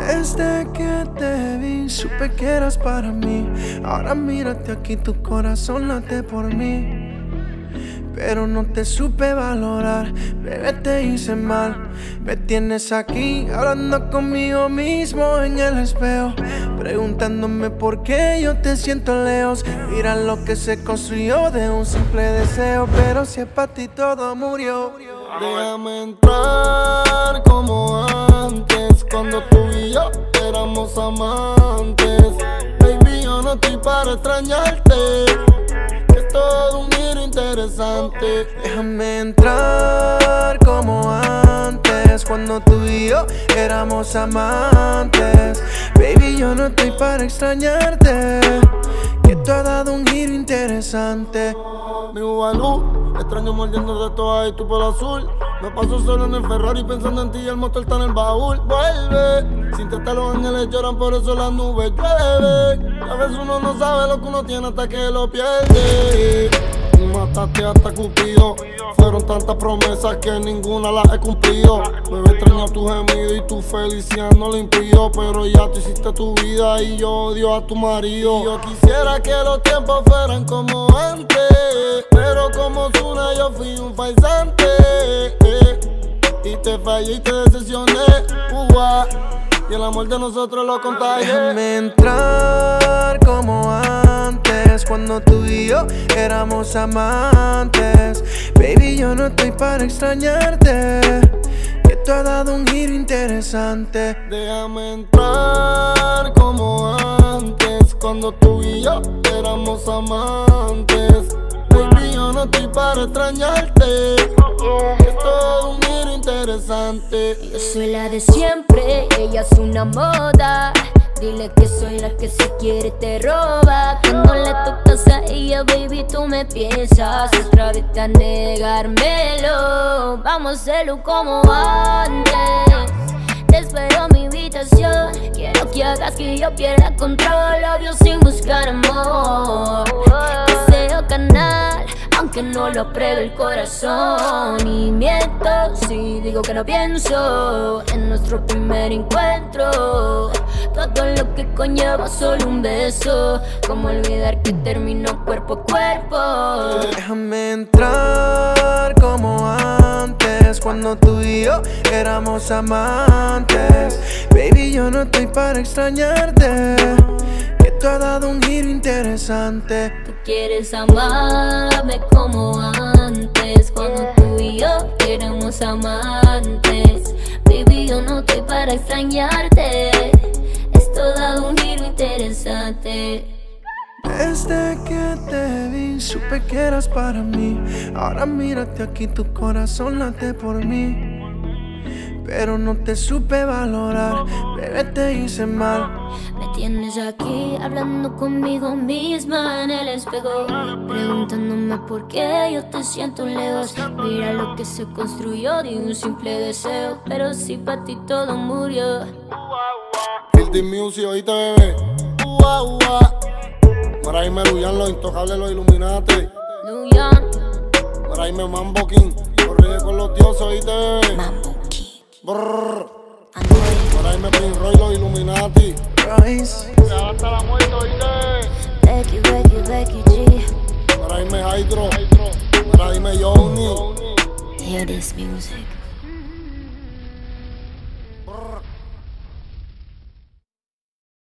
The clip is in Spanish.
Desde que te vi, supe que eras para mí. Ahora mírate aquí, tu corazón late por mí. Pero no te supe valorar, bebé, te hice mal. Me tienes aquí, hablando conmigo mismo en el espejo, preguntándome por qué yo te siento lejos. Mira lo que se construyó de un simple deseo, pero si es para ti todo murió. Déjame entrar como antes, cuando tú y yo éramos amantes. Baby, yo no estoy para extrañarte, es todo un giro interesante. Déjame entrar como antes, cuando tú y yo éramos amantes. Baby, yo no estoy para extrañarte, que tú has dado un giro interesante. Mi Ubalú, extraño mordiendo de todas y tú por azul. Me paso solo en el Ferrari pensando en ti y el motor está en el baúl. Vuelve, sin teta los ángeles lloran, por eso las nubes llueven. A veces uno no sabe lo que uno tiene hasta que lo pierde. Tú mataste hasta Cupido, fueron tantas promesas que ninguna las he cumplido. Me extraño tu gemido y tu felicidad no lo impidió, pero ya tú hiciste tu vida y yo odio a tu marido. Y yo quisiera que los tiempos fueran como antes, pero como Ozuna yo fui un faisante, y te fallé y te decepcioné, y el amor de nosotros lo contagié. Déjame entrar como antes, cuando tú y yo éramos amantes. Baby, yo no estoy para extrañarte, que tú has dado un giro interesante. Déjame entrar como antes, cuando tú y yo éramos amantes. Baby, yo no estoy para extrañarte, es todo un giro interesante. Yo soy la de siempre, ella es una moda. Dile que soy la que si quiere te roba. Cuando le tocas a ella, baby, tú me piensas otra vez a negármelo. Vamos a hacerlo como antes. Te espero en mi habitación, quiero que hagas que yo pierda control. Obvio sin buscar amor, deseo canal, aunque no lo apruebe el corazón. Y miento si digo que no pienso en nuestro primer encuentro. Todo lo que conlleva solo un beso, como olvidar que terminó cuerpo a cuerpo. Déjame entrar como antes, cuando tú y yo éramos amantes. Baby, yo no estoy para extrañarte, que tú has dado un giro interesante. Tú quieres amarme como antes, cuando tú y yo éramos amantes. Baby, yo no estoy para extrañarte, esto da un giro interesante. Desde que te vi, supe que eras para mí. Ahora mírate aquí, tu corazón late por mí. Pero no te supe valorar, bebé, te hice mal. Me tienes aquí hablando conmigo misma en el espejo, preguntándome por qué yo te siento lejos. Mira lo que se construyó de un simple deseo, pero si para ti todo murió. Guilty Music, oíste, bebé. Maraime Luyan, los intocables, los Illuminati. Luyan, Maraime Mambo King, corrige con los dioses, oíste, bebé. Mambo King, Brrr. Android, Maraime Prince Roy, los Illuminati. Royce. Hasta la muerte, oíste. Becky G. Maraime Hydro. Maraime Johnny. Hear this music.